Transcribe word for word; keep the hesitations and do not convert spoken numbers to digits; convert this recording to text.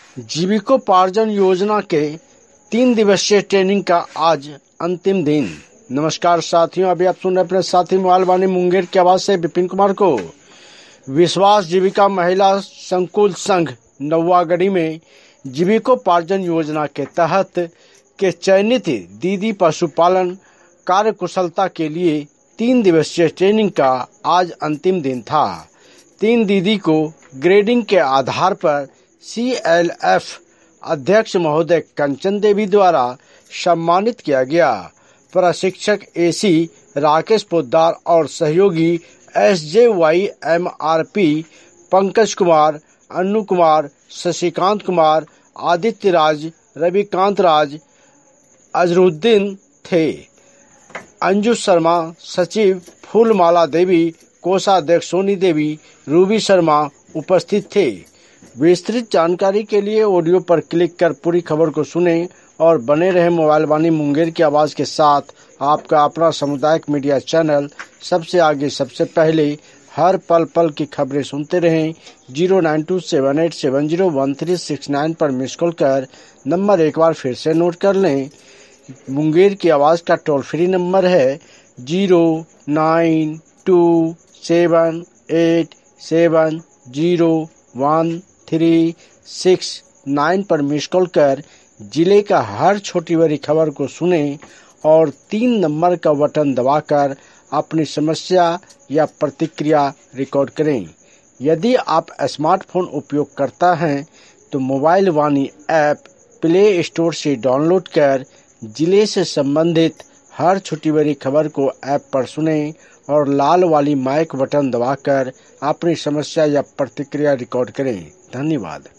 जीविकोपार्जन योजना के तीन दिवसीय ट्रेनिंग का आज अंतिम दिन। नमस्कार साथियों, अभी आप सुन रहे अपने साथी मोबाइल वाणी मुंगेर की आवाज से विपिन कुमार को। विश्वास जीविका महिला संकुल संघ नौवागढ़ी में जीविकोपार्जन योजना के तहत के चयनित दीदी पशुपालन कार्यकुशलता के लिए तीन दिवसीय ट्रेनिंग का आज अंतिम दिन था। तीन दीदी को ग्रेडिंग के आधार पर सी एल एफ अध्यक्ष महोदय कंचन देवी द्वारा सम्मानित किया गया। प्रशिक्षक एसी राकेश पोद्दार और सहयोगी S J Y M R P Pankaj Kumar, Anu Kumar, Shashikant Kumar, Aditya Raj, Ravikant Raj, Azharuddin थे। अंजू शर्मा सचिव, फूलमाला देवी कोषाध्यक्ष, सोनी देवी, रूबी शर्मा उपस्थित थे। विस्तृत जानकारी के लिए ऑडियो पर क्लिक कर पूरी खबर को सुनें और बने रहे मोबाइल वाणी मुंगेर की आवाज के साथ। आपका अपना सामुदायिक मीडिया चैनल सबसे आगे सबसे पहले हर पल पल की खबरें सुनते रहें। Zero nine two seven eight seven zero one three six nine पर मिस कॉल कर नंबर एक बार फिर से नोट कर लें। मुंगेर की आवाज का टोल फ्री नंबर है zero nine two seven eight seven zero one three six nine पर मिस कॉल कर जिले का हर छोटी बड़ी खबर को सुनें और तीन नंबर का बटन दबाकर अपनी समस्या या प्रतिक्रिया रिकॉर्ड करें। यदि आप स्मार्टफोन उपयोग करता हैं तो mobile Vaani app play store से डाउनलोड कर जिले से संबंधित हर छोटी बड़ी खबर को ऐप पर सुनें और लाल वाली माइक बटन दबाकर अपनी समस्या या प्रतिक्रिया रिकॉर्ड करें। धन्यवाद।